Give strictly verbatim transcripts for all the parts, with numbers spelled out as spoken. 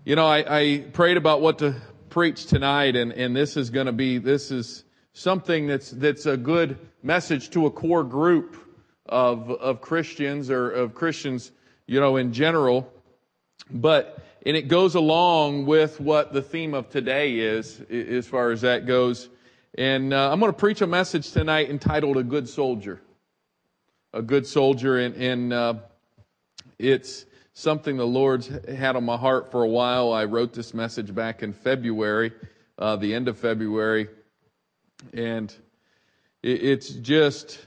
You know, I, I prayed about what to preach tonight, and, and this is going to be, this is something that's that's a good message to a core group of of Christians or of Christians, you know, in general. But, and it goes along with what the theme of today is, as far as that goes. And uh, I'm going to preach a message tonight entitled A Good Soldier. A Good Soldier, and, and uh, it's something the Lord's had on my heart for a while. I wrote this message back in February, uh, the end of February. And it, it's just,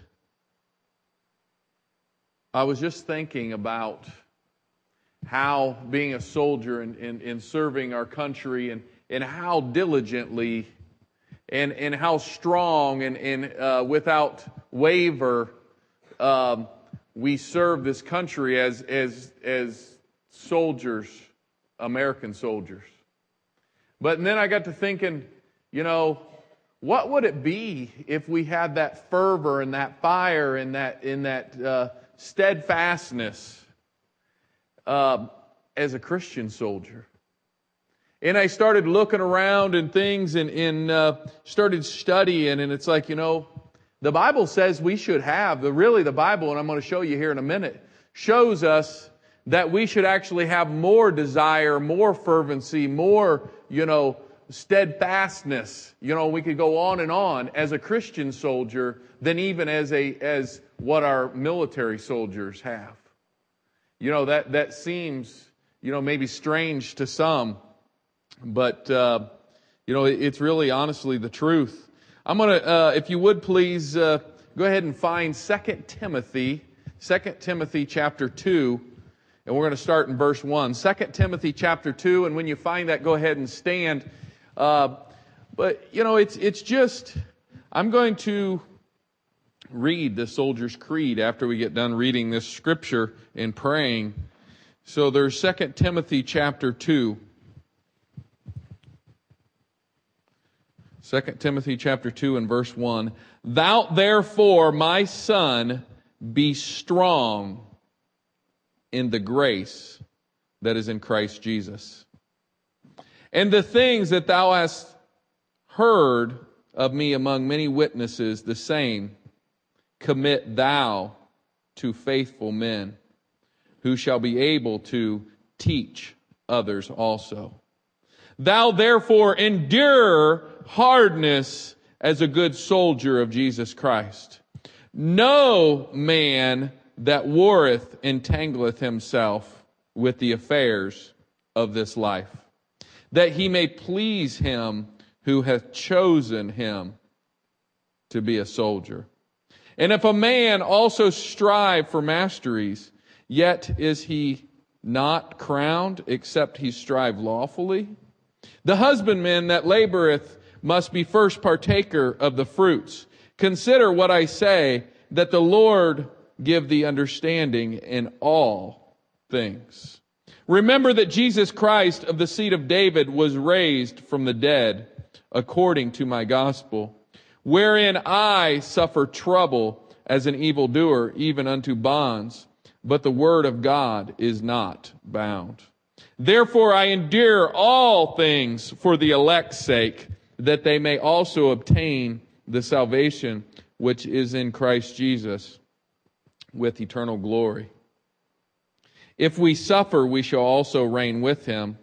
I was just thinking about how being a soldier and, and, and serving our country and, and how diligently and, and how strong and, and uh, without waver um, we serve this country as as as soldiers, American soldiers. But then I got to thinking, you know, what would it be if we had that fervor and that fire and that in that uh, steadfastness uh, as a Christian soldier? And I started looking around and things and, and uh, started studying, and it's like, you know, the Bible says we should have, the really the Bible, and I'm going to show you here in a minute, shows us that we should actually have more desire, more fervency, more, you know, steadfastness. You know, we could go on and on as a Christian soldier than even as a as what our military soldiers have. You know, that, that seems, you know, maybe strange to some, but, uh, you know, it's really honestly the truth. I'm going to, uh, if you would please, uh, go ahead and find Second Timothy, Second Timothy chapter two, and we're going to start in verse one. Second Timothy chapter two, and when you find that, go ahead and stand. Uh, but, you know, it's it's just, I'm going to read the Soldier's Creed after we get done reading this scripture and praying. So there's Second Timothy chapter two. Second Timothy chapter two and verse one. Thou therefore, my son, be strong in the grace that is in Christ Jesus. And the things that thou hast heard of me among many witnesses, the same commit thou to faithful men, who shall be able to teach others also. Thou therefore endure hardness as a good soldier of Jesus Christ. No man that warreth entangleth himself with the affairs of this life, that he may please him who hath chosen him to be a soldier. And if a man also strive for masteries, yet is he not crowned, except he strive lawfully. The husbandman that laboreth must be first partaker of the fruits. Consider what I say, that the Lord give thee understanding in all things. Remember that Jesus Christ of the seed of David was raised from the dead, according to my gospel, wherein I suffer trouble as an evildoer, even unto bonds, but the word of God is not bound. Therefore I endure all things for the elect's sake, that they may also obtain the salvation which is in Christ Jesus with eternal glory. If we suffer, we shall also reign with him.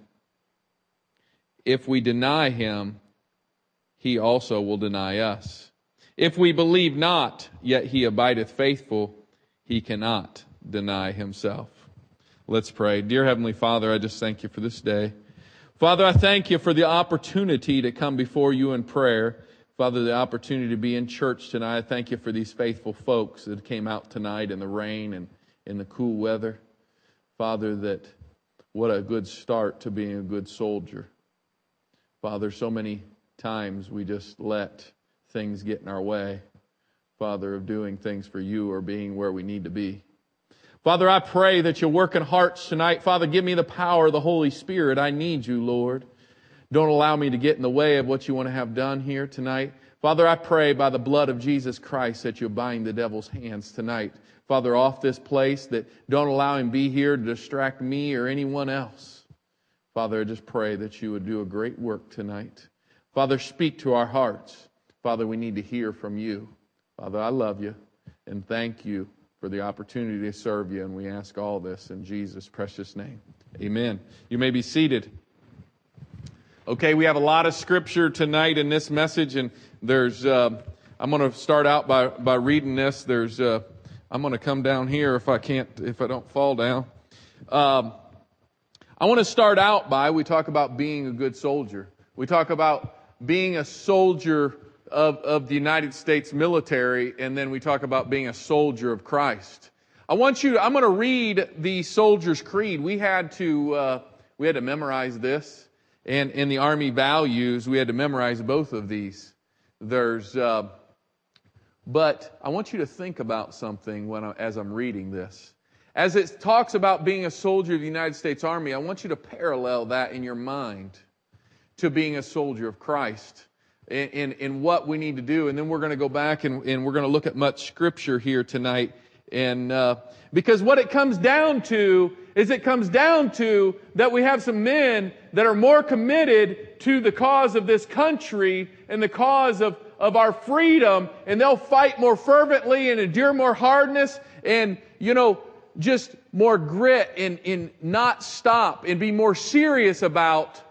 If we deny him, he also will deny us. If we believe not, yet he abideth faithful, he cannot deny himself. Let's pray. Dear Heavenly Father, I just thank you for this day. Father, I thank you for the opportunity to come before you in prayer. Father, the opportunity to be in church tonight. I thank you for these faithful folks that came out tonight in the rain and in the cool weather. Father, that what a good start to being a good soldier. Father, so many times we just let things get in our way, Father, of doing things for you or being where we need to be. Father, I pray that you'll work in hearts tonight. Father, give me the power of the Holy Spirit. I need you, Lord. Don't allow me to get in the way of what you want to have done here tonight. Father, I pray by the blood of Jesus Christ that you'll bind the devil's hands tonight. Father, off this place, that don't allow him be here to distract me or anyone else. Father, I just pray that you would do a great work tonight. Father, speak to our hearts. Father, we need to hear from you. Father, I love you and thank you for the opportunity to serve you, and we ask all this in Jesus' precious name. Amen. You may be seated. Okay, we have a lot of scripture tonight in this message, and there's, uh, I'm going to start out by, by reading this. There's, uh, I'm going to come down here if I can't, if I don't fall down. Um, I want to start out by, we talk about being a good soldier. We talk about being a soldier of, of the United States military, and then we talk about being a soldier of Christ. I want you to, I'm going to read the Soldier's Creed. We had to, uh, we had to memorize this, and in the Army values, we had to memorize both of these. There's, uh, but I want you to think about something when I, as I'm reading this. As it talks about being a soldier of the United States Army, I want you to parallel that in your mind to being a soldier of Christ. In, in, in what we need to do. And then we're going to go back and, and we're going to look at much scripture here tonight. And uh, because what it comes down to is it comes down to that we have some men that are more committed to the cause of this country and the cause of, of our freedom. And they'll fight more fervently and endure more hardness and, you know, just more grit and, and not stop and be more serious about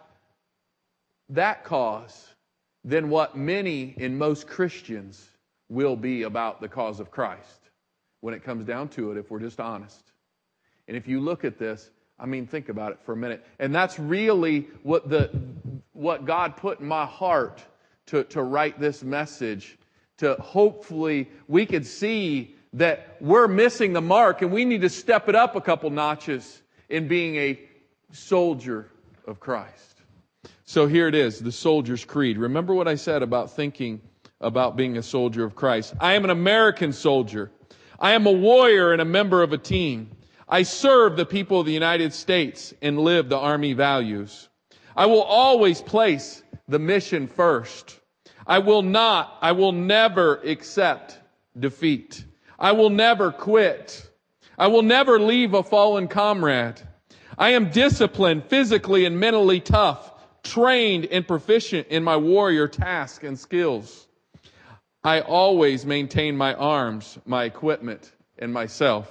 that cause than what many and most Christians will be about the cause of Christ when it comes down to it, if we're just honest. And if you look at this, I mean, think about it for a minute. And that's really what the what God put in my heart to, to write this message, to hopefully we could see that we're missing the mark and we need to step it up a couple notches in being a soldier of Christ. So here it is, the Soldier's Creed. Remember what I said about thinking about being a soldier of Christ. I am an American soldier. I am a warrior and a member of a team. I serve the people of the United States and live the Army values. I will always place the mission first. I will not, I will never accept defeat. I will never quit. I will never leave a fallen comrade. I am disciplined, physically and mentally tough, trained and proficient in my warrior task and skills. I always maintain my arms, my equipment, and myself.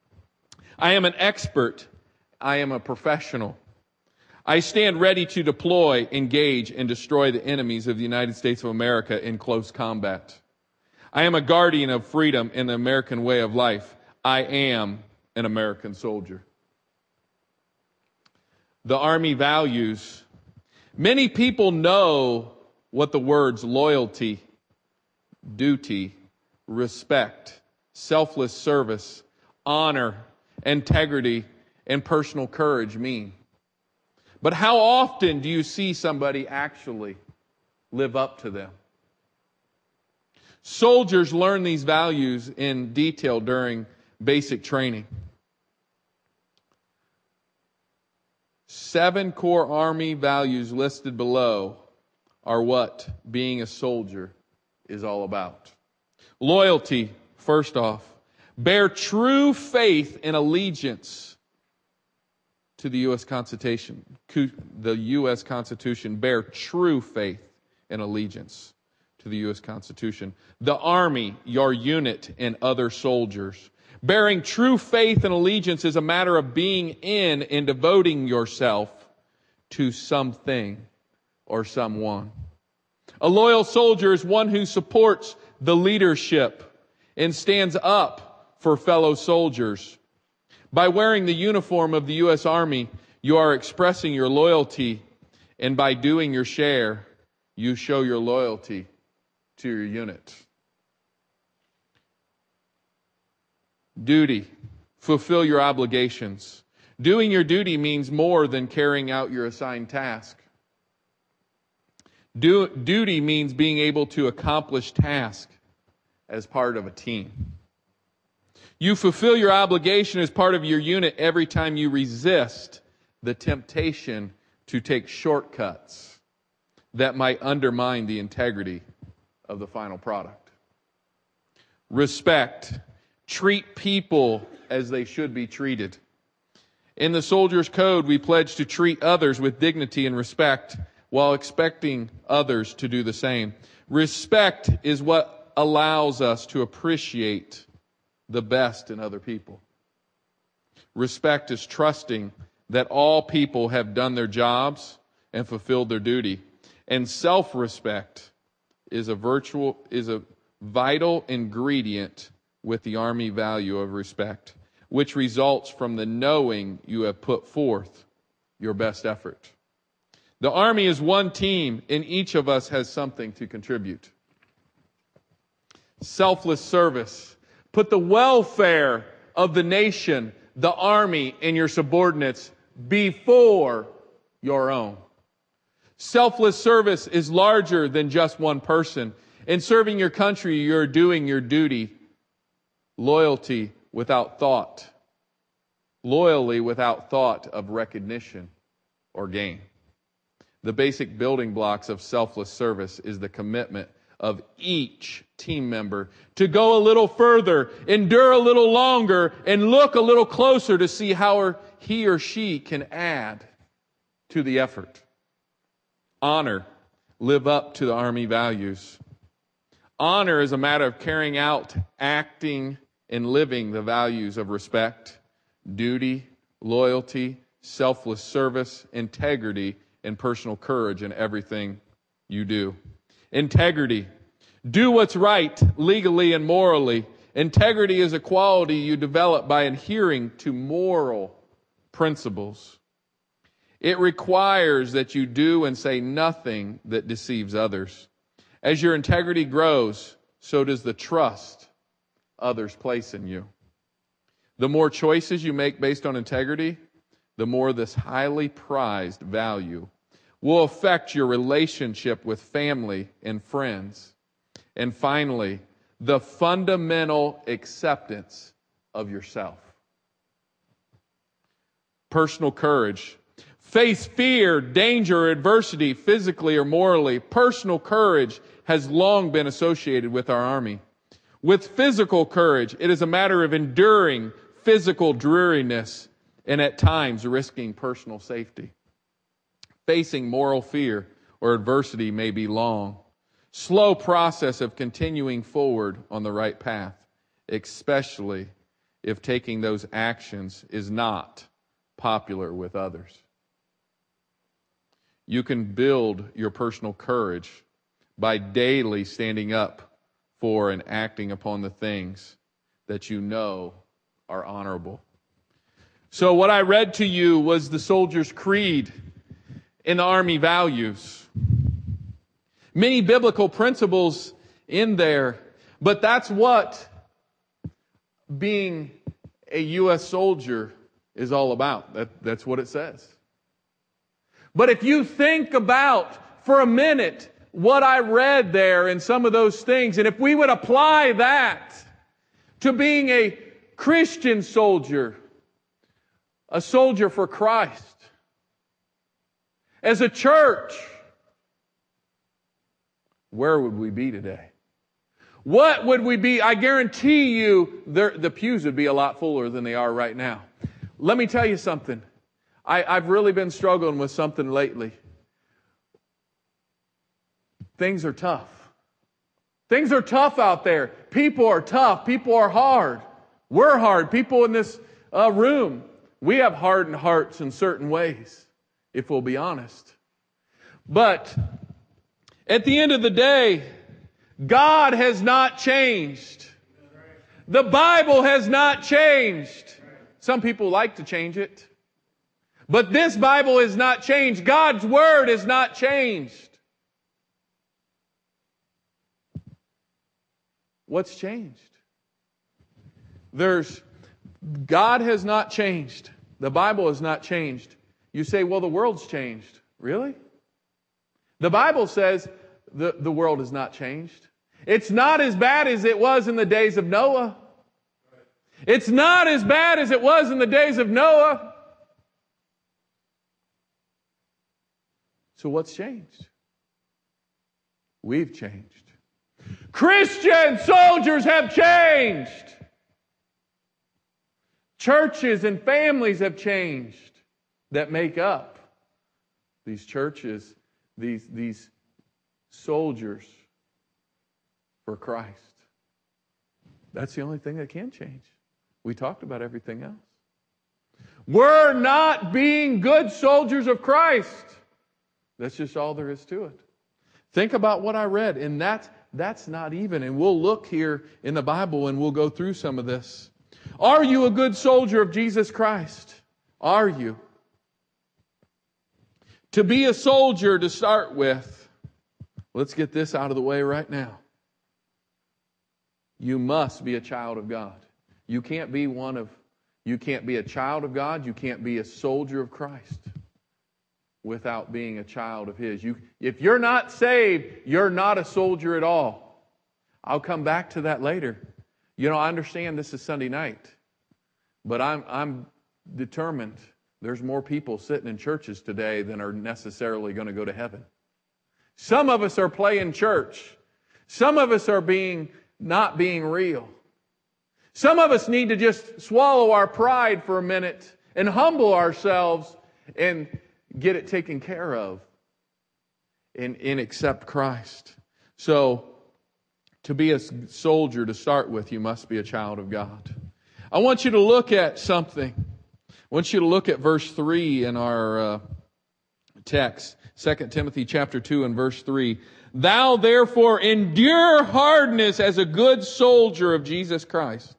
I am an expert. I am a professional. I stand ready to deploy, engage, and destroy the enemies of the United States of America in close combat. I am a guardian of freedom in the American way of life. I am an American soldier. The Army values. Many people know what the words loyalty, duty, respect, selfless service, honor, integrity, and personal courage mean. But how often do you see somebody actually live up to them? Soldiers learn these values in detail during basic training. Seven core Army values listed below are what being a soldier is all about. Loyalty, first off. Bear true faith and allegiance to the U S Constitution. The U S Constitution. Bear true faith and allegiance to the U S Constitution. The Army, your unit, and other soldiers. Bearing true faith and allegiance is a matter of being in and devoting yourself to something or someone. A loyal soldier is one who supports the leadership and stands up for fellow soldiers. By wearing the uniform of the U S Army, you are expressing your loyalty, and by doing your share, you show your loyalty to your unit. Duty. Fulfill your obligations. Doing your duty means more than carrying out your assigned task. Do, duty means being able to accomplish tasks as part of a team. You fulfill your obligation as part of your unit every time you resist the temptation to take shortcuts that might undermine the integrity of the final product. Respect. Treat people as they should be treated. In the soldier's code, we pledge to treat others with dignity and respect while expecting others to do the same. Respect is what allows us to appreciate the best in other people. Respect is trusting that all people have done their jobs and fulfilled their duty. And self-respect is a virtual, is a vital ingredient with the Army value of respect, which results from the knowing you have put forth your best effort. The Army is one team, and each of us has something to contribute. Selfless service. Put the welfare of the nation, the Army, and your subordinates before your own. Selfless service is larger than just one person. In serving your country, you're doing your duty. Loyalty without thought. Loyally without thought of recognition or gain. The basic building blocks of selfless service is the commitment of each team member to go a little further, endure a little longer, and look a little closer to see how he or she can add to the effort. Honor, live up to the Army values. Honor is a matter of carrying out, acting, and living the values of respect, duty, loyalty, selfless service, integrity, and personal courage in everything you do. Integrity. Do what's right legally and morally. Integrity is a quality you develop by adhering to moral principles. It requires that you do and say nothing that deceives others. As your integrity grows, so does the trust others place in you. The more choices you make based on integrity, the more this highly prized value will affect your relationship with family and friends. And finally, the fundamental acceptance of yourself. Personal courage. Face fear, danger, or adversity, physically or morally. Personal courage has long been associated with our Army. With physical courage, it is a matter of enduring physical dreariness and at times risking personal safety. Facing moral fear or adversity may be long. Slow process of continuing forward on the right path, especially if taking those actions is not popular with others. You can build your personal courage by daily standing up for and acting upon the things that you know are honorable. So what I read to you was the soldier's creed in the Army values. Many biblical principles in there, but that's what being a U S soldier is all about. That, that's what it says. But if you think about for a minute what I read there and some of those things, and if we would apply that to being a Christian soldier, a soldier for Christ, as a church, where would we be today? What would we be? I guarantee you the, the pews would be a lot fuller than they are right now. Let me tell you something. I, I've really been struggling with something lately. Things are tough. Things are tough out there. People are tough. People are hard. We're hard. People in this uh, room, we have hardened hearts in certain ways, if we'll be honest. But at the end of the day, God has not changed. The Bible has not changed. Some people like to change it. But this Bible is not changed. God's Word is not changed. What's changed? There's, God has not changed. The Bible has not changed. You say, well, the world's changed. Really? The Bible says the, the world has not changed. It's not as bad as it was in the days of Noah. It's not as bad as it was in the days of Noah. So what's changed? We've changed. Christian soldiers have changed. Churches and families have changed that make up these churches, these, these soldiers for Christ. That's the only thing that can change. We talked about everything else. We're not being good soldiers of Christ. That's just all there is to it. Think about what I read, and that's, that's not even. And we'll look here in the Bible and we'll go through some of this. Are you a good soldier of Jesus Christ? Are you? To be a soldier, to start with, let's get this out of the way right now. You must be a child of God. You can't be one of, you can't be a child of God, you can't be a soldier of Christ without being a child of His. You, if you're not saved, you're not a soldier at all. I'll come back to that later. You know, I understand this is Sunday night, but I'm, I'm determined there's more people sitting in churches today than are necessarily going to go to heaven. Some of us are playing church. Some of us are being not being real. Some of us need to just swallow our pride for a minute and humble ourselves and get it taken care of and, and accept Christ. So, to be a soldier to start with, you must be a child of God. I want you to look at something. I want you to look at verse three in our uh, text. Second Timothy chapter two and verse three. Thou therefore endure hardness as a good soldier of Jesus Christ.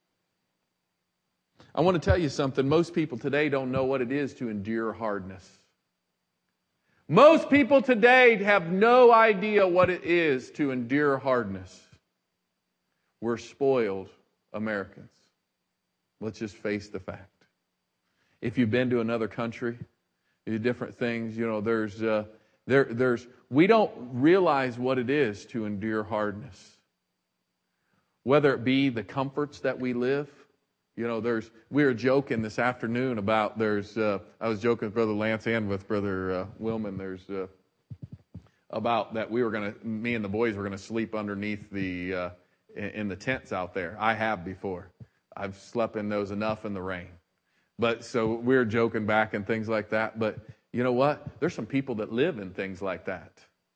I want to tell you something. Most people today don't know what it is to endure hardness. Most people today have no idea what it is to endure hardness. We're spoiled Americans. Let's just face the fact. If you've been to another country, different things, you know, there's, uh, there, there's, we don't realize what it is to endure hardness. Whether it be the comforts that we live. You know, there's, we were joking this afternoon about, there's, uh, I was joking with Brother Lance and with Brother uh, Willman, there's, uh, about that we were going to, me and the boys were going to sleep underneath the, uh, in, in the tents out there. I have before. I've slept in those enough in the rain. But so we were joking back and things like that. But you know what? There's some people that live in things like that.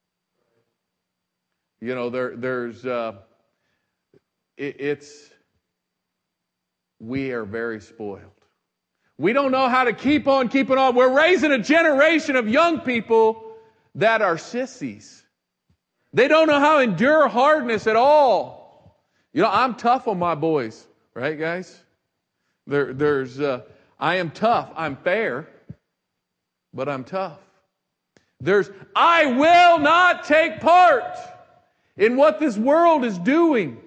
You know, there, there's, uh, it, it's, we are very spoiled. We don't know how to keep on keeping on. We're raising a generation of young people that are sissies. They don't know how to endure hardness at all. You know, I'm tough on my boys, right, guys? There, there's, uh, I am tough. I'm fair, but I'm tough. There's, I will not take part in what this world is doing.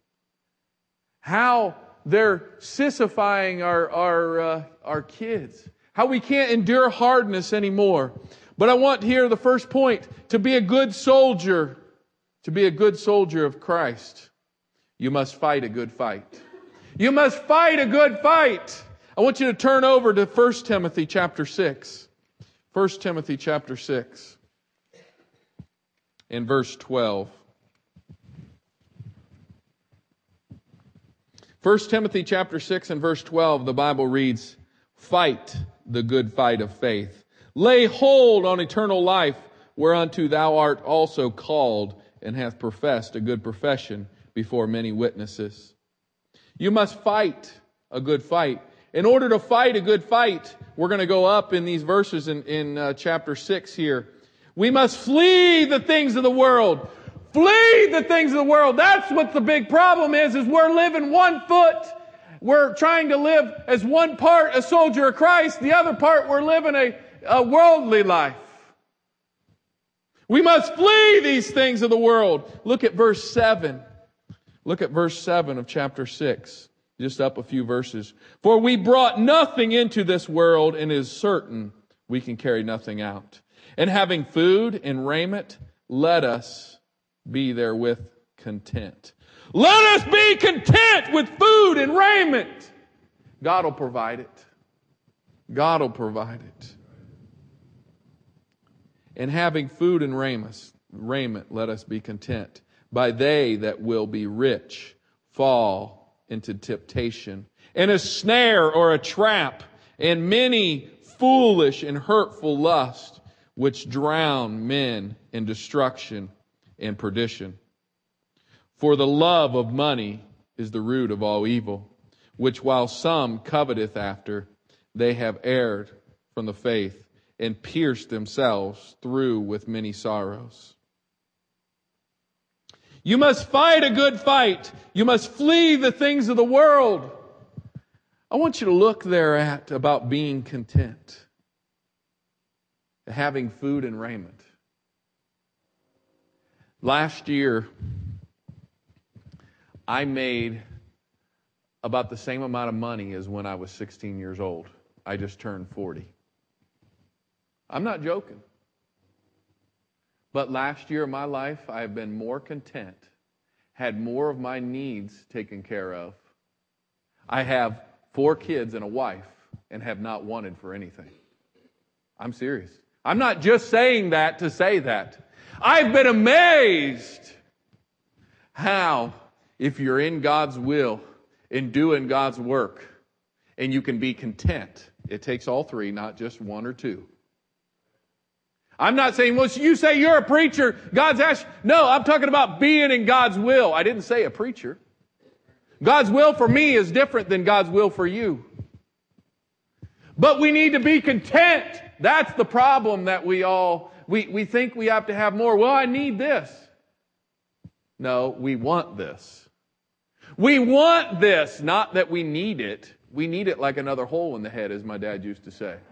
How they're sissifying our our uh, our kids. How we can't endure hardness anymore. But I want here the first point, to be a good soldier, to be a good soldier of Christ, you must fight a good fight. You must fight a good fight. I want you to turn over to First Timothy chapter six. First Timothy chapter six in verse twelve. First Timothy chapter six and verse twelve, the Bible reads, fight the good fight of faith. Lay hold on eternal life, whereunto thou art also called, and hast professed a good profession before many witnesses. You must fight a good fight. In order to fight a good fight, we're going to go up in these verses in, in uh, chapter six here. We must flee the things of the world. Flee the things of the world. That's what the big problem is, is we're living one foot. We're trying to live as one part a soldier of Christ. The other part we're living a, a worldly life. We must flee these things of the world. Look at verse seven. Look at verse seven of chapter six. Just up a few verses. For we brought nothing into this world, and it is certain we can carry nothing out. And having food and raiment, let us be therewith content. Let us be content with food and raiment. God will provide it. God will provide it. And having food and raiment, raiment, let us be content. By they that will be rich fall into temptation, and a snare or a trap, and many foolish and hurtful lusts, which drown men in destruction and perdition. For the love of money is the root of all evil, which while some coveteth after, they have erred from the faith, and pierced themselves through with many sorrows. You must fight a good fight. You must flee the things of the world. I want you to look there at about being content, having food and raiment. Last year, I made about the same amount of money as when I was sixteen years old. I just turned forty. I'm not joking. But last year of my life, I have been more content, had more of my needs taken care of. I have four kids and a wife and have not wanted for anything. I'm serious. I'm not just saying that to say that. I've been amazed how, if you're in God's will and doing God's work, and you can be content. It takes all three, not just one or two. I'm not saying, well, you say you're a preacher, God's asked. No, I'm talking about being in God's will. I didn't say a preacher. God's will for me is different than God's will for you. But we need to be content. That's the problem that we all, we, we think we have to have more. Well, I need this. No, we want this. We want this, not that we need it. We need it like another hole in the head, as my dad used to say.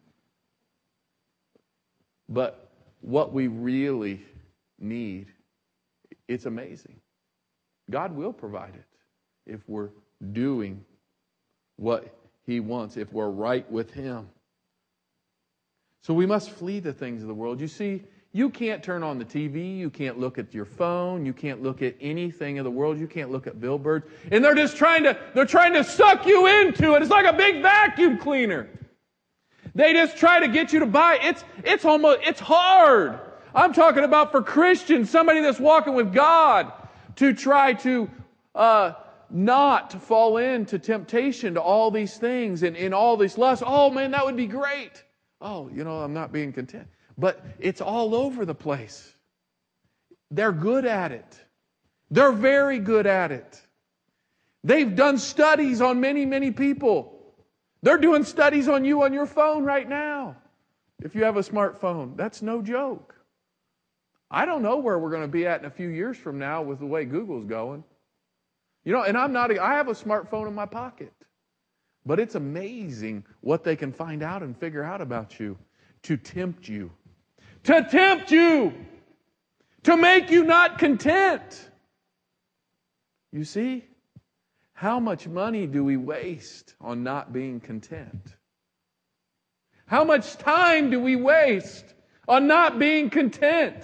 But what we really need, it's amazing. God will provide it if we're doing what He wants, if we're right with Him. So we must flee the things of the world. You see, you can't turn on the T V, you can't look at your phone, you can't look at anything of the world, you can't look at billboards. And they're just trying to, they're trying to suck you into it. It's like a big vacuum cleaner. They just try to get you to buy. It's, it's almost, it's hard. I'm talking about for Christians, somebody that's walking with God, to try to uh, not fall into temptation to all these things and in all these lusts. Oh man, that would be great. Oh, you know, I'm not being content. But it's all over the place. They're good at it. They're very good at it. They've done studies on many, many people. They're doing studies on you on your phone right now. If you have a smartphone, that's no joke. I don't know where we're going to be at in a few years from now with the way Google's going. You know, and I'm not, I have a smartphone in my pocket. But it's amazing what they can find out and figure out about you to tempt you. To tempt you! To make you not content. You see? How much money do we waste on not being content? How much time do we waste on not being content?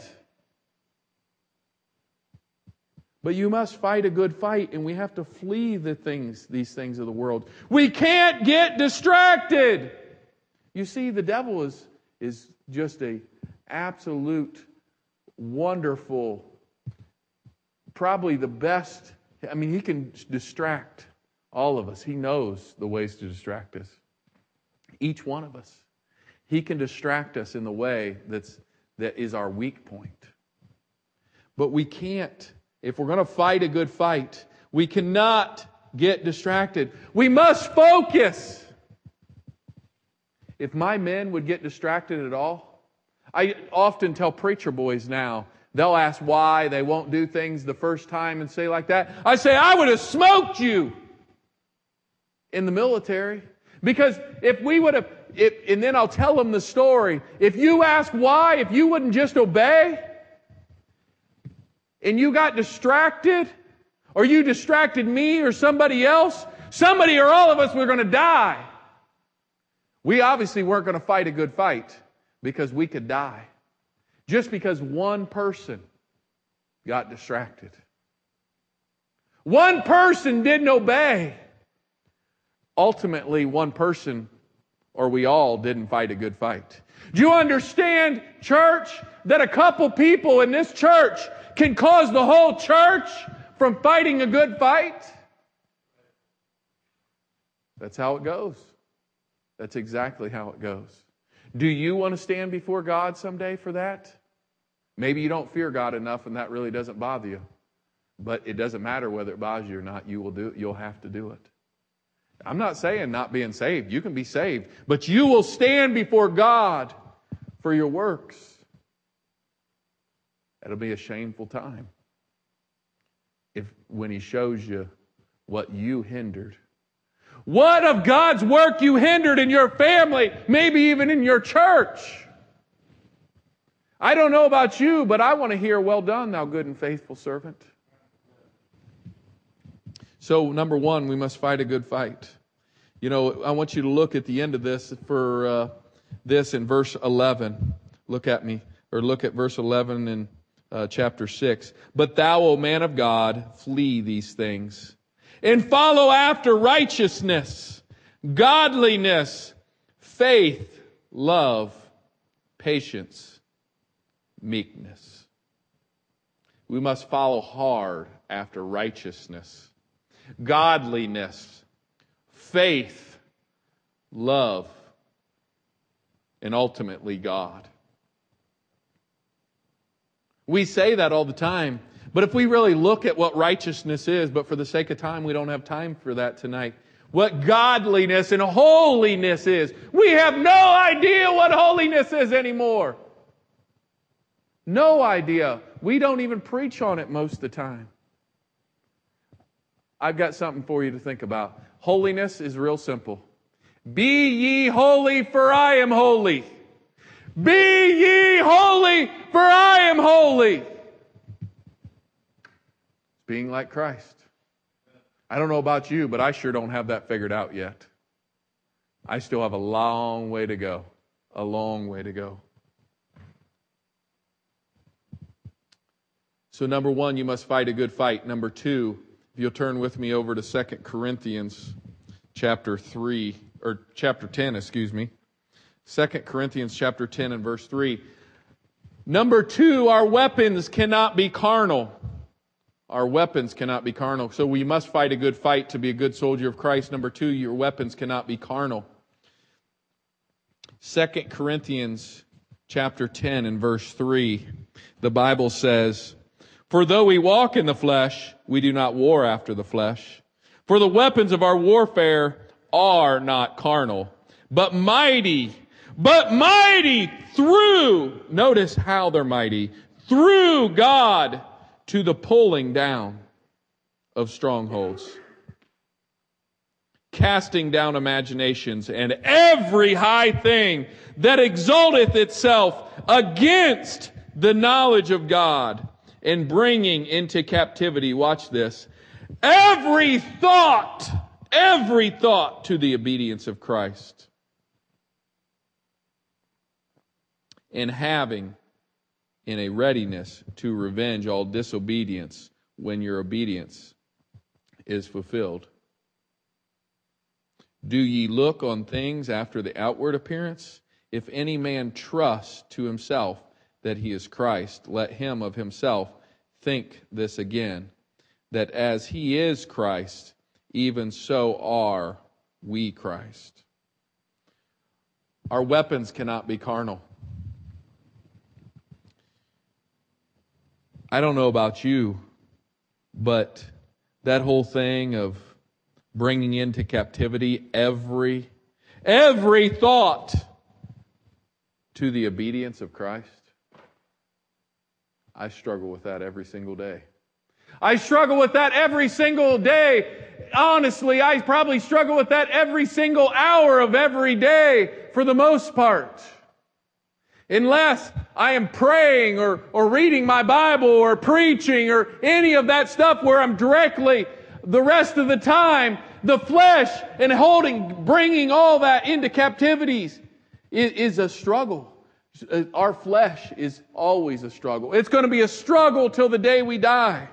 But you must fight a good fight, and we have to flee the things, these things of the world. We can't get distracted. You see, the devil is, is just a absolute, wonderful, probably the best. I mean, he can distract all of us. He knows the ways to distract us. Each one of us. He can distract us in the way that's, that is our weak point. But we can't, if we're going to fight a good fight, we cannot get distracted. We must focus. If my men would get distracted at all, I often tell preacher boys now, they'll ask why they won't do things the first time and say like that. I say, I would have smoked you in the military. Because if we would have, if, and then I'll tell them the story. If you ask why, if you wouldn't just obey, and you got distracted, or you distracted me or somebody else, somebody or all of us were going to die. We obviously weren't going to fight a good fight because we could die. Just because one person got distracted. One person didn't obey. Ultimately, one person, or we all, didn't fight a good fight. Do you understand, church, that a couple people in this church can cause the whole church from fighting a good fight? That's how it goes. That's exactly how it goes. Do you want to stand before God someday for that? Maybe you don't fear God enough and that really doesn't bother you. But it doesn't matter whether it bothers you or not. You will do it. You'll have to do it. I'm not saying not being saved. You can be saved. But you will stand before God for your works. It'll be a shameful time. If when He shows you what you hindered. What of God's work you hindered in your family, maybe even in your church? I don't know about you, but I want to hear, well done, thou good and faithful servant. So, number one, we must fight a good fight. You know, I want you to look at the end of this for uh, this in verse eleven. Look at me, or look at verse eleven in uh, chapter six. But thou, O man of God, flee these things, and follow after righteousness, godliness, faith, love, patience, meekness. We must follow hard after righteousness, godliness, faith, love, and ultimately God. We say that all the time, but if we really look at what righteousness is, but for the sake of time, we don't have time for that tonight. What godliness and holiness is. We have no idea what holiness is anymore. No idea. We don't even preach on it most of the time. I've got something for you to think about. Holiness is real simple. Be ye holy, for I am holy. Be ye holy, for I am holy. Being like Christ. I don't know about you, but I sure don't have that figured out yet. I still have a long way to go. A long way to go. So number one, you must fight a good fight. Number two, if you'll turn with me over to Second Corinthians chapter three, or chapter ten, excuse me. Second Corinthians chapter ten and verse three. Number two, our weapons cannot be carnal. Our weapons cannot be carnal. So we must fight a good fight to be a good soldier of Christ. Number two, your weapons cannot be carnal. Second Corinthians chapter ten and verse three. The Bible says, for though we walk in the flesh, we do not war after the flesh. For the weapons of our warfare are not carnal, but mighty, but mighty through, notice how they're mighty, through God to the pulling down of strongholds, casting down imaginations and every high thing that exalteth itself against the knowledge of God, and bringing into captivity, watch this, every thought, every thought to the obedience of Christ. And having in a readiness to revenge all disobedience when your obedience is fulfilled. Do ye look on things after the outward appearance? If any man trust to himself that he is Christ, let him of himself think this again, that as he is Christ, even so are we Christ. Our weapons cannot be carnal. I don't know about you, but that whole thing of bringing into captivity every, every thought to the obedience of Christ, I struggle with that every single day. I struggle with that every single day. Honestly, I probably struggle with that every single hour of every day for the most part. Unless I am praying or, or reading my Bible or preaching or any of that stuff where I'm directly, the rest of the time, the flesh and holding, bringing all that into captivities is, is a struggle. Our flesh is always a struggle. It's going to be a struggle till the day we die.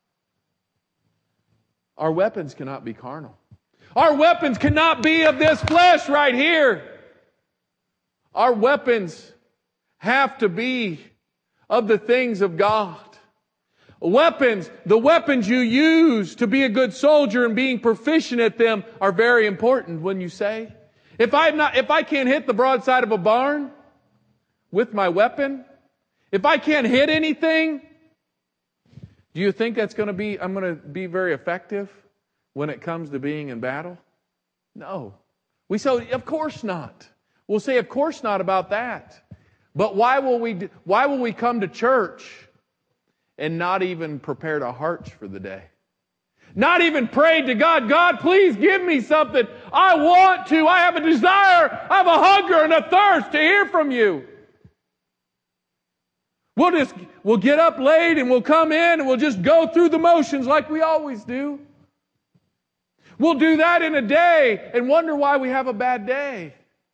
Our weapons cannot be carnal. Our weapons cannot be of this flesh right here. Our weapons have to be of the things of God. Weapons, the weapons you use to be a good soldier and being proficient at them are very important, wouldn't you say? If I'm not, if I can't hit the broadside of a barn with my weapon, if I can't hit anything, do you think that's going to be, I'm going to be very effective when it comes to being in battle? No. We say, of course not. We'll say, of course not about that. But why will we, why will we come to church and not even prepared our hearts for the day? Not even prayed to God, God, please give me something. I want to. I have a desire. I have a hunger and a thirst to hear from you. We'll just, we'll get up late and we'll come in and we'll just go through the motions like we always do. We'll do that in a day and wonder why we have a bad day.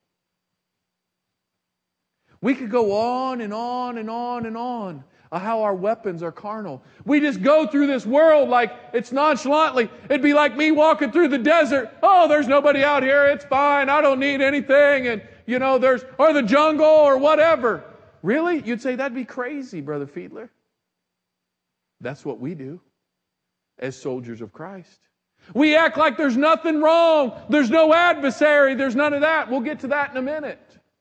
We could go on and on and on and on of how our weapons are carnal. We just go through this world like it's nonchalantly. It'd be like me walking through the desert. Oh, there's nobody out here. It's fine. I don't need anything. And, you know, there's, or the jungle or whatever. Really? You'd say that'd be crazy, Brother Fiedler. That's what we do as soldiers of Christ. We act like there's nothing wrong. There's no adversary. There's none of that. We'll get to that in a minute.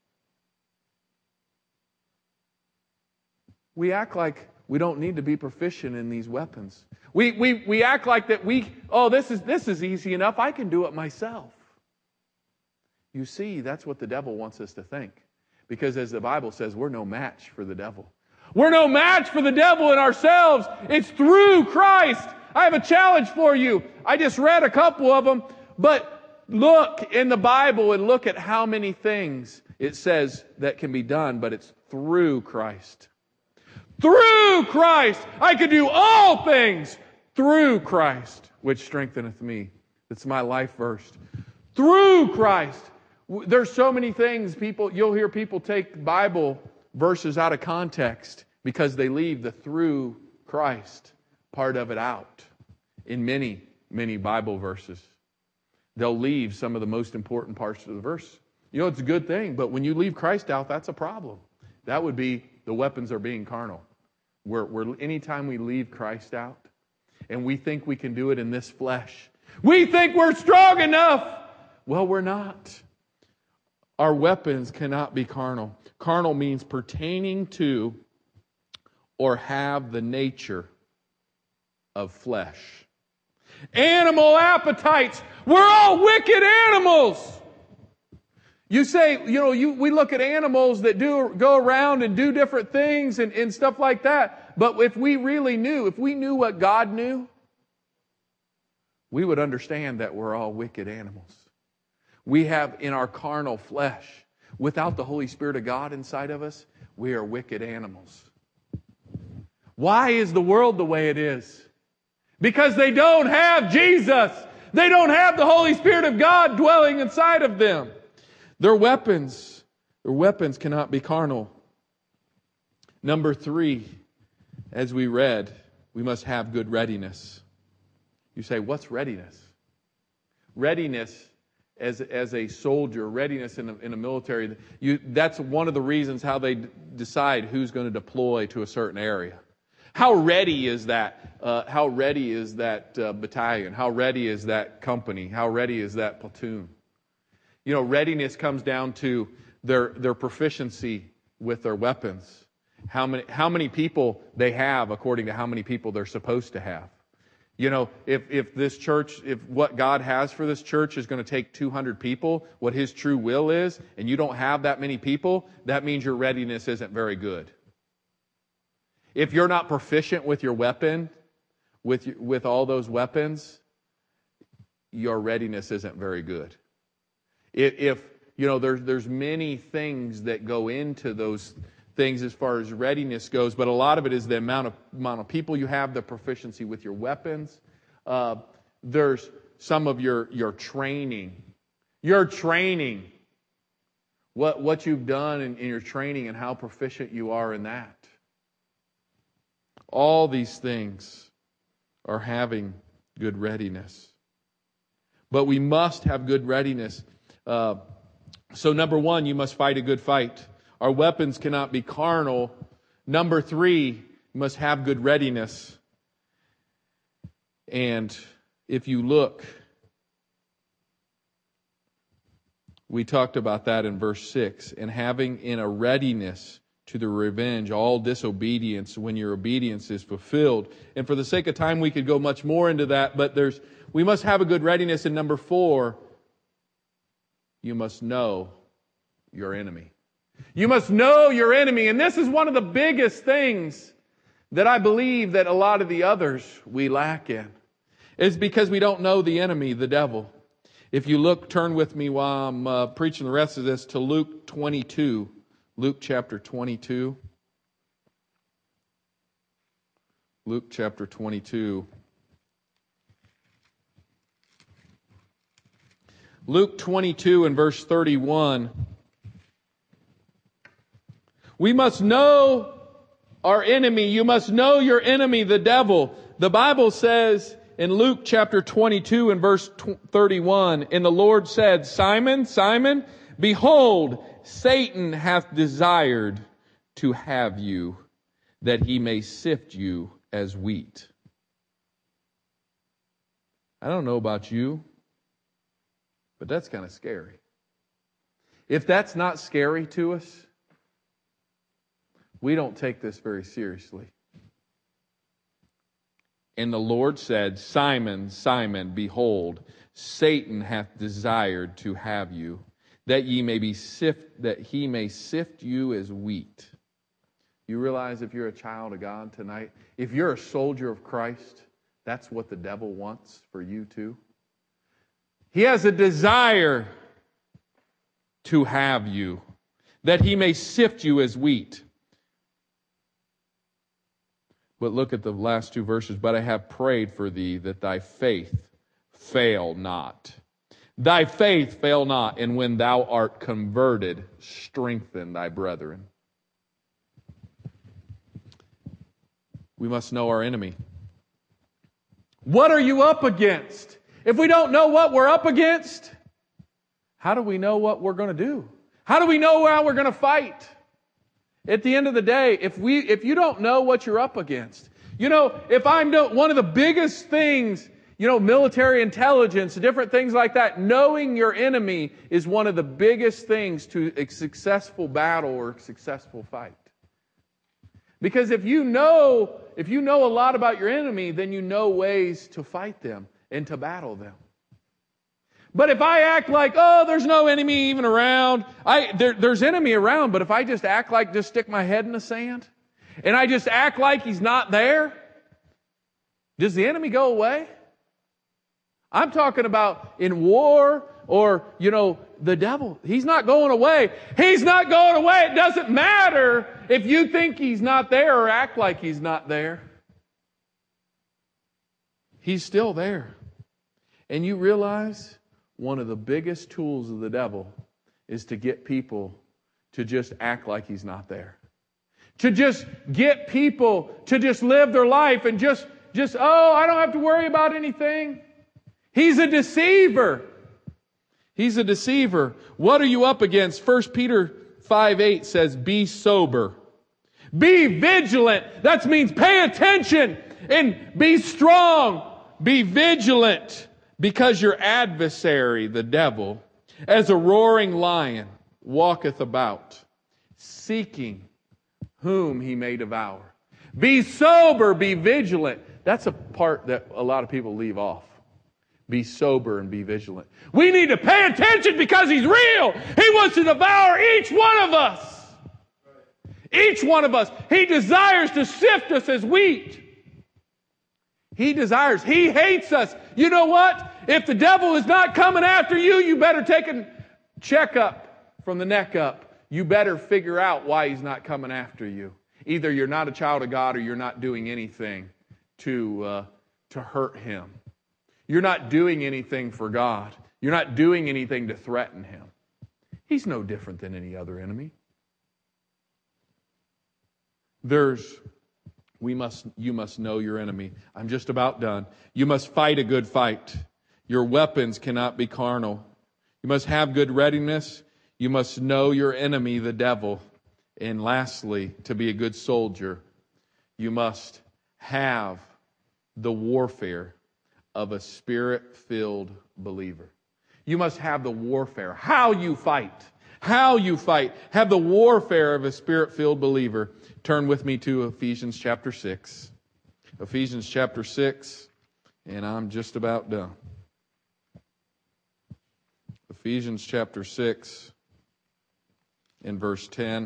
We act like we don't need to be proficient in these weapons. We, we, we act like that we, oh, this is, this is easy enough. I can do it myself. You see, that's what the devil wants us to think. Because as the Bible says, we're no match for the devil. We're no match for the devil in ourselves. It's through Christ. I have a challenge for you. I just read a couple of them. But look in the Bible and look at how many things it says that can be done. But it's through Christ. Through Christ, I can do all things through Christ, which strengtheneth me. It's my life verse. Through Christ. There's so many things people, you'll hear people take Bible verses out of context because they leave the through Christ part of it out in many, many Bible verses. They'll leave some of the most important parts of the verse. You know, it's a good thing, but when you leave Christ out, that's a problem. That would be the weapons are being carnal. We're, we're, anytime we leave Christ out and we think we can do it in this flesh, we think we're strong enough. Well, we're not. Our weapons cannot be carnal. Carnal means pertaining to or have the nature of flesh. Animal appetites. We're all wicked animals. You say, you know, you, we look at animals that do go around and do different things and, and stuff like that. But if we really knew, if we knew what God knew, we would understand that we're all wicked animals. We have in our carnal flesh, without the Holy Spirit of God inside of us, we are wicked animals. Why is the world the way it is? Because they don't have Jesus. They don't have the Holy Spirit of God dwelling inside of them. Their weapons, their weapons cannot be carnal. Number three, as we read, we must have good readiness. You say, what's readiness? Readiness as, as a soldier, readiness in a, in a military, you, that's one of the reasons how they d- decide who's going to deploy to a certain area. How ready is that? Uh, how ready is that uh, battalion? How ready is that company? How ready is that platoon? You know, readiness comes down to their their proficiency with their weapons. How many how many people they have according to how many people they're supposed to have. You know, if if this church, if what God has for this church is going to take two hundred people, what His true will is, and you don't have that many people, that means your readiness isn't very good. If you're not proficient with your weapon, with with all those weapons, your readiness isn't very good. If, if you know, there's there's many things that go into those things as far as readiness goes, but a lot of it is the amount of amount of people you have, the proficiency with your weapons. Uh, there's some of your your training, your training, what what you've done in, in your training and how proficient you are in that. All these things are having good readiness, but we must have good readiness. Uh, so number one, you must fight a good fight. Our weapons cannot be carnal. Number three, you must have good readiness. And if you look, we talked about that in verse six, and having in a readiness to the revenge all disobedience when your obedience is fulfilled. And for the sake of time, we could go much more into that, but there's we must have a good readiness. And number four, you must know your enemy. You must know your enemy. And this is one of the biggest things that I believe that a lot of the others we lack in. Is because we don't know the enemy, the devil. If you look, turn with me while I'm uh, preaching the rest of this to Luke twenty-two. Luke chapter twenty-two. Luke chapter twenty-two. Luke twenty-two and verse thirty-one. We must know our enemy. You must know your enemy, the devil. The Bible says in Luke chapter twenty-two and verse thirty-one, and the Lord said, Simon, Simon, behold, Satan hath desired to have you, that he may sift you as wheat. I don't know about you, but that's kind of scary. If that's not scary to us, we don't take this very seriously. And the Lord said, Simon, Simon, behold, Satan hath desired to have you, that ye may be sift, that he may sift you as wheat. You realize if you're a child of God tonight, if you're a soldier of Christ, that's what the devil wants for you too. He has a desire to have you, that he may sift you as wheat. But look at the last two verses. But I have prayed for thee that thy faith fail not. Thy faith fail not, and when thou art converted, strengthen thy brethren. We must know our enemy. What are you up against? If we don't know what we're up against, how do we know what we're going to do? How do we know how we're going to fight? At the end of the day, if we if you don't know what you're up against, you know, if I'm doing one of the biggest things, you know, military intelligence, different things like that, knowing your enemy is one of the biggest things to a successful battle or a successful fight. Because if you know, if you know a lot about your enemy, then you know ways to fight them and to battle them. But if I act like, oh, there's no enemy even around, I there, there's enemy around, but if I just act like, just stick my head in the sand, and I just act like he's not there, does the enemy go away? I'm talking about in war or, you know, the devil. He's not going away. He's not going away. It doesn't matter if you think he's not there or act like he's not there. He's still there. And you realize one of the biggest tools of the devil is to get people to just act like he's not there. To just get people to just live their life and just, just, oh, I don't have to worry about anything. He's a deceiver. He's a deceiver. What are you up against? First Peter five eight says, be sober. Be vigilant. That means pay attention and be strong. Be vigilant, because your adversary, the devil, as a roaring lion, walketh about, seeking whom he may devour. Be sober, be vigilant. That's a part that a lot of people leave off. Be sober and be vigilant. We need to pay attention because he's real. He wants to devour each one of us. Each one of us. He desires to sift us as wheat. He desires. He hates us. You know what? If the devil is not coming after you, you better take a checkup from the neck up. You better figure out why he's not coming after you. Either you're not a child of God or you're not doing anything to, uh, to hurt him. You're not doing anything for God. You're not doing anything to threaten him. He's no different than any other enemy. There's, we must, you must know your enemy. I'm just about done. You must fight a good fight. Your weapons cannot be carnal. You must have good readiness. You must know your enemy, the devil. And lastly, to be a good soldier, you must have the warfare of a Spirit-filled believer. You must have the warfare. How you fight. How you fight. Have the warfare of a Spirit-filled believer. Turn with me to Ephesians chapter six. Ephesians chapter six, and I'm just about done. Ephesians chapter six, in verse ten.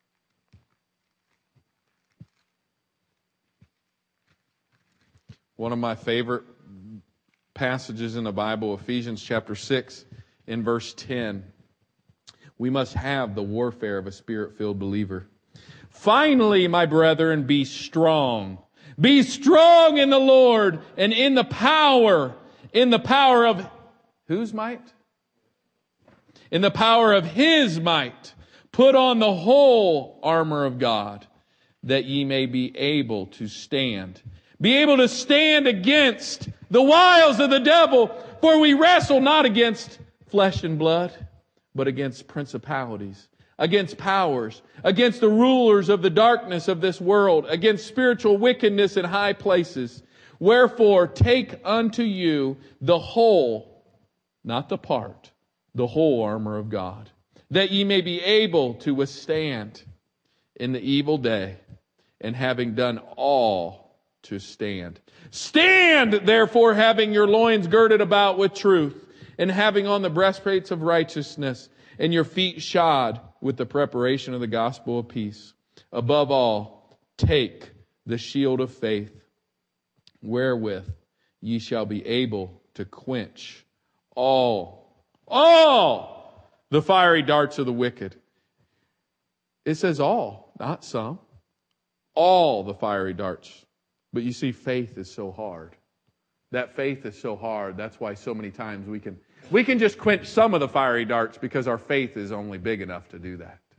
One of my favorite passages in the Bible, Ephesians chapter six, in verse ten. We must have the warfare of a Spirit-filled believer. Finally, my brethren, be strong. Be strong in the Lord and in the power, in the power of whose might? In the power of His might. Put on the whole armor of God, that ye may be able to stand. Be able to stand against the wiles of the devil, for we wrestle not against flesh and blood, but against principalities, against powers, against the rulers of the darkness of this world, against spiritual wickedness in high places. Wherefore, take unto you the whole, not the part, the whole armor of God, that ye may be able to withstand in the evil day, and having done all to stand. Stand, therefore, having your loins girded about with truth, and having on the breastplates of righteousness, and your feet shod with the preparation of the gospel of peace. Above all, take the shield of faith, wherewith ye shall be able to quench all, all the fiery darts of the wicked. It says all, not some. All the fiery darts. But you see, faith is so hard. That faith is so hard. That's why so many times we can we can just quench some of the fiery darts because our faith is only big enough to do that.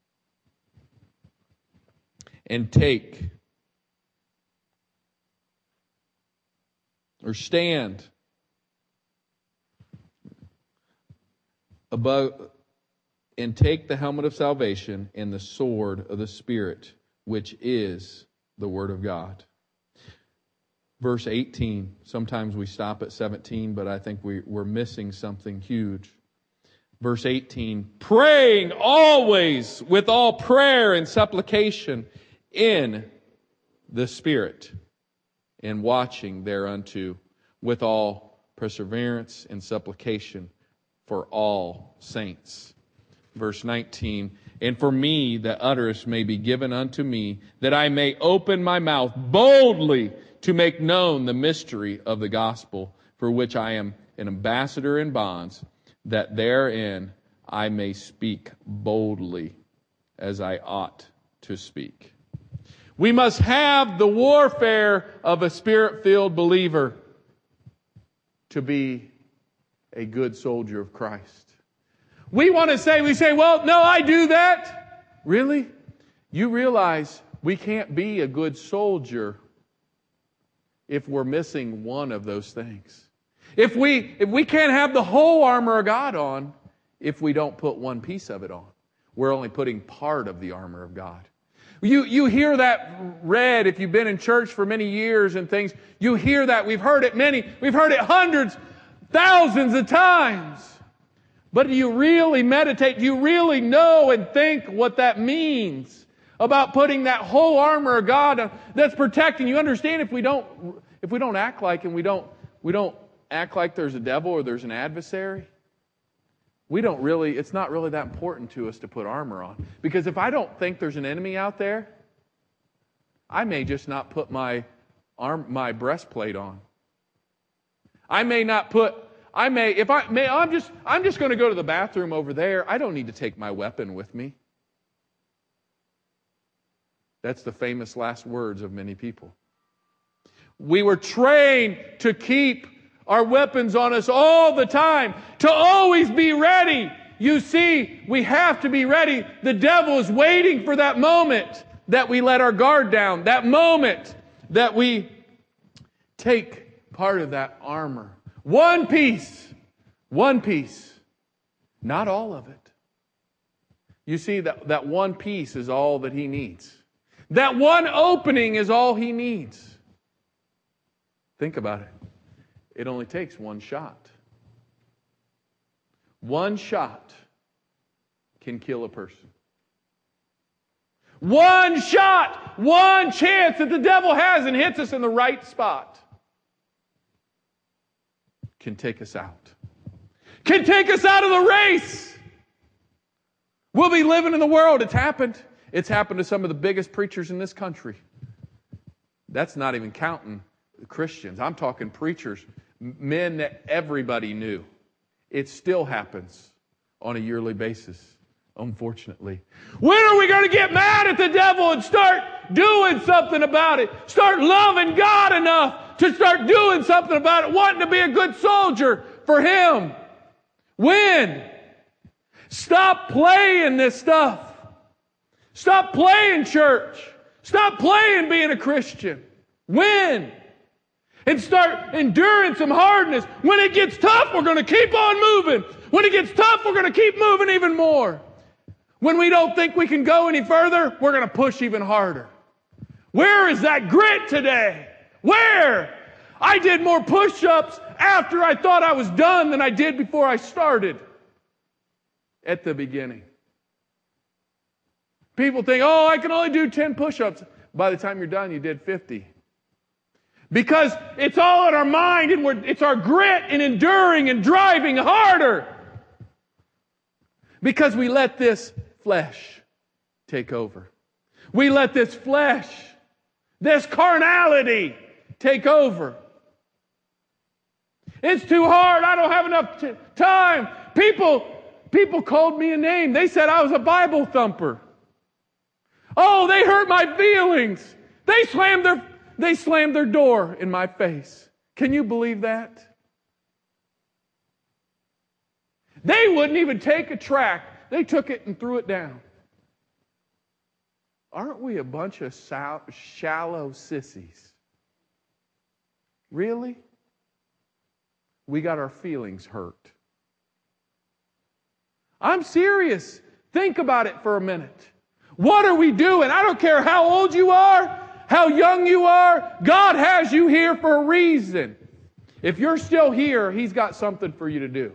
And take or stand above and take the helmet of salvation and the sword of the Spirit, which is the Word of God. Verse eighteen, sometimes we stop at seventeen, but I think we, we're missing something huge. Verse eighteen, praying always with all prayer and supplication in the Spirit, and watching thereunto with all perseverance and supplication for all saints. Verse nineteen, and for me that utterance may be given unto me, that I may open my mouth boldly to make known the mystery of the gospel, for which I am an ambassador in bonds, that therein I may speak boldly as I ought to speak. We must have the warfare of a Spirit-filled believer to be a good soldier of Christ. We want to say, we say, well, no, I do that. Really? You realize we can't be a good soldier if we're missing one of those things. If we, if we can't have the whole armor of God on, if we don't put one piece of it on, we're only putting part of the armor of God. You, you hear that read, if you've been in church for many years and things, you hear that. We've heard it many, we've heard it hundreds, thousands of times. But do you really meditate? Do you really know and think what that means about putting that whole armor of God that's protecting you? Understand, if we don't, if we don't act like and we don't, we don't act like there's a devil or there's an adversary, we don't really, it's not really that important to us to put armor on. Because if I don't think there's an enemy out there, I may just not put my arm, my breastplate on. I may not put, I may, if I may, I'm just, I'm just going to go to the bathroom over there. I don't need to take my weapon with me. That's the famous last words of many people. We were trained to keep our weapons on us all the time, to always be ready. You see, we have to be ready. The devil is waiting for that moment that we let our guard down, that moment that we take part of that armor. One piece, one piece, not all of it. You see, that, that one piece is all that he needs. That one opening is all he needs. Think about it. It only takes one shot. One shot can kill a person. One shot, one chance that the devil has and hits us in the right spot can take us out. Can take us out of the race. We'll be living in the world. It's happened. It's happened to some of the biggest preachers in this country. That's not even counting Christians. I'm talking preachers, men that everybody knew. It still happens on a yearly basis, unfortunately. When are we going to get mad at the devil and start doing something about it? Start loving God enough to start doing something about it, wanting to be a good soldier for Him. When? Stop playing this stuff. Stop playing church. Stop playing being a Christian. When? And start enduring some hardness. When it gets tough, we're going to keep on moving. When it gets tough, we're going to keep moving even more. When we don't think we can go any further, we're going to push even harder. Where is that grit today? Where? I did more push-ups after I thought I was done than I did before I started at the beginning. People think, oh, I can only do ten push-ups. By the time you're done, you did fifty. Because it's all in our mind, and we're, it's our grit and enduring and driving harder. Because we let this flesh take over. We let this flesh, this carnality take over. It's too hard. I don't have enough t- time. People, people called me a name. They said I was a Bible thumper. Oh, they hurt my feelings. They slammed their They slammed their door in my face. Can you believe that? They wouldn't even take a tract. They took it and threw it down. Aren't we a bunch of shallow sissies? Really? We got our feelings hurt. I'm serious. Think about it for a minute. What are we doing? I don't care how old you are, how young you are. God has you here for a reason. If you're still here, He's got something for you to do.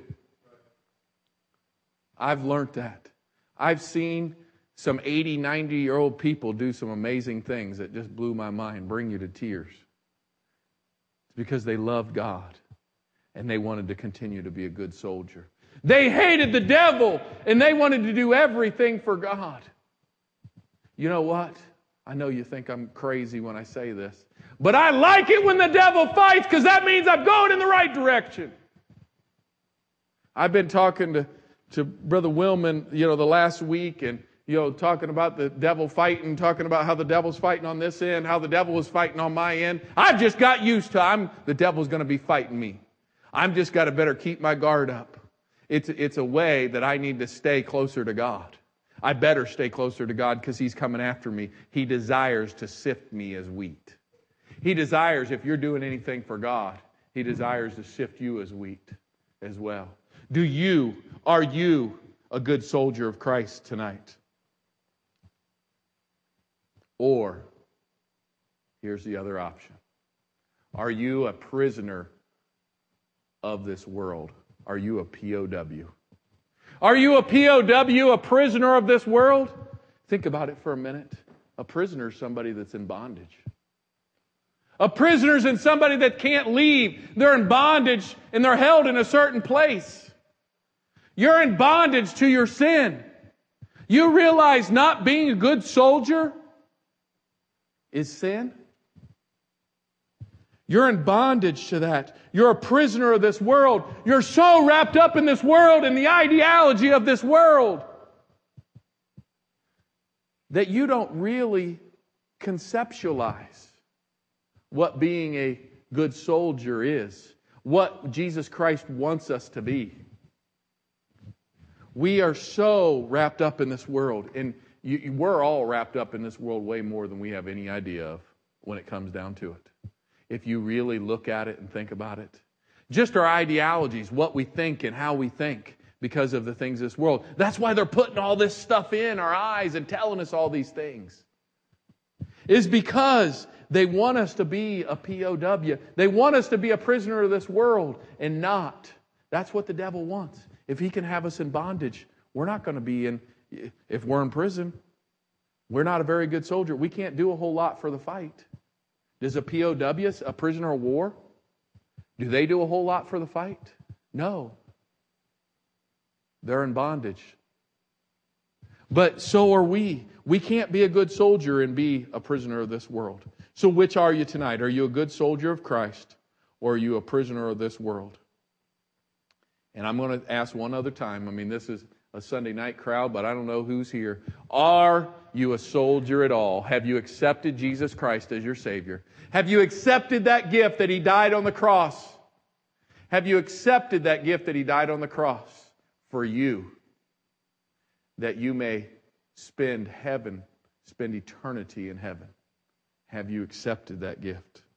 I've learned that. I've seen some eighty, ninety-year-old people do some amazing things that just blew my mind, bring you to tears. It's because they loved God and they wanted to continue to be a good soldier. They hated the devil and they wanted to do everything for God. You know what? I know you think I'm crazy when I say this, but I like it when the devil fights because that means I'm going in the right direction. I've been talking to, to Brother Willman, you know, the last week, and, you know, talking about the devil fighting, talking about how the devil's fighting on this end, how the devil was fighting on my end. I've just got used to I'm the devil's going to be fighting me. I'm just got to better keep my guard up. It's, it's a way that I need to stay closer to God. I better stay closer to God because He's coming after me. He desires to sift me as wheat. He desires, if you're doing anything for God, He desires to sift you as wheat as well. Do you, are you a good soldier of Christ tonight? Or, here's the other option. Are you a prisoner of this world? Are you a P O W? Are you a P O W, a prisoner of this world? Think about it for a minute. A prisoner is somebody that's in bondage. A prisoner is in somebody that can't leave. They're in bondage and they're held in a certain place. You're in bondage to your sin. You realize not being a good soldier is sin? You're in bondage to that. You're a prisoner of this world. You're so wrapped up in this world and the ideology of this world that you don't really conceptualize what being a good soldier is, what Jesus Christ wants us to be. We are so wrapped up in this world, and you, we're all wrapped up in this world way more than we have any idea of when it comes down to it. If you really look at it and think about it. Just our ideologies, what we think and how we think because of the things of this world. That's why they're putting all this stuff in our eyes and telling us all these things. Is because They want us to be a P O W. They want us to be a prisoner of this world and not. That's what the devil wants. If he can have us in bondage, we're not going to be in, if we're in prison, we're not a very good soldier. We can't do a whole lot for the fight. Does a P O W, a prisoner of war, do they do a whole lot for the fight? No. They're in bondage. But so are we. We can't be a good soldier and be a prisoner of this world. So which are you tonight? Are you a good soldier of Christ, or are you a prisoner of this world? And I'm going to ask one other time. I mean, this is a Sunday night crowd, but I don't know who's here. Are you a soldier at all? Have you accepted Jesus Christ as your Savior? Have you accepted that gift that He died on the cross? Have you accepted that gift that He died on the cross for you, that you may spend heaven, spend eternity in heaven? Have you accepted that gift?